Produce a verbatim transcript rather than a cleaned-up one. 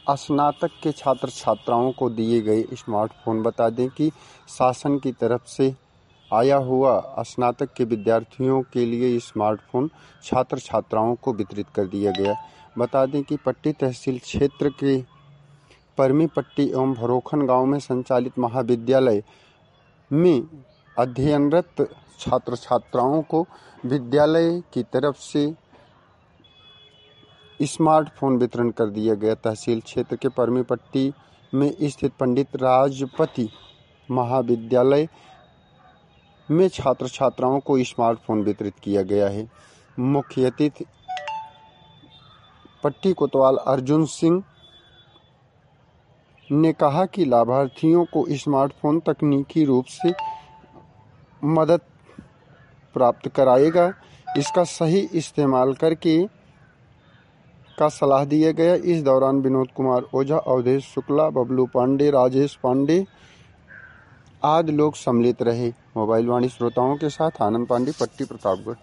स्नातक के छात्र छात्राओं को दिए गए स्मार्टफोन। बता दें कि शासन की तरफ से आया हुआ स्नातक के विद्यार्थियों के लिए स्मार्टफोन छात्र छात्राओं को वितरित कर दिया गया। बता दें कि पट्टी तहसील क्षेत्र के परमी पट्टी एवं भरोखन गांव में संचालित महाविद्यालय में अध्ययनरत छात्र छात्राओं को विद्यालय की तरफ से स्मार्टफोन वितरण कर दिया गया। तहसील क्षेत्र के परमी पट्टी में स्थित पंडित राजपति महाविद्यालय में छात्र छात्राओं को स्मार्टफोन वितरित किया गया है। मुख्य अतिथि पट्टी कोतवाल अर्जुन सिंह ने कहा कि लाभार्थियों को स्मार्टफोन तकनीकी रूप से मदद प्राप्त कराएगा। इसका सही इस्तेमाल करके का सलाह दिया गया। इस दौरान विनोद कुमार ओझा, अवधेश शुक्ला, बबलू पांडे, राजेश पांडे आदि लोग सम्मिलित रहे। मोबाइल वाणी श्रोताओं के साथ आनंद पांडे, पट्टी प्रतापगढ़।